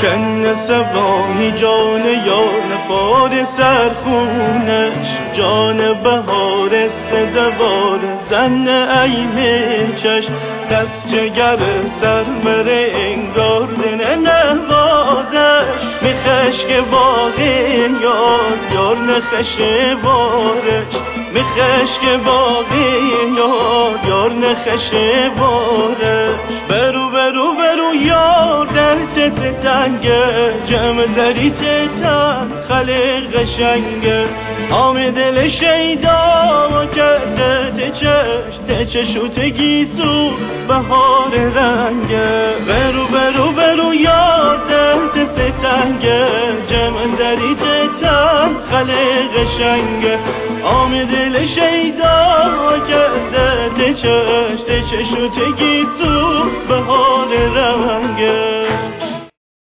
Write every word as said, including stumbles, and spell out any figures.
کن سبانی جان یار نفار سرخونش جان بهار سزوار زن ایمن چشم دست جگر سرمر انگار دن نوازش میخش که باقی یار یار نخش بارش میخش که باقی یار یار نخش بارش برو برو برو یار دست تنگه جمع دری تن خلق قشنگه آم دل شیدا کرده تچش تچش و تگیسو بهار رنگه برو برو برو یار دست تنگه جمع دری تن خلق قشنگه آم دل شیدا کرده تچش تچش و تگیسو بهار رنگه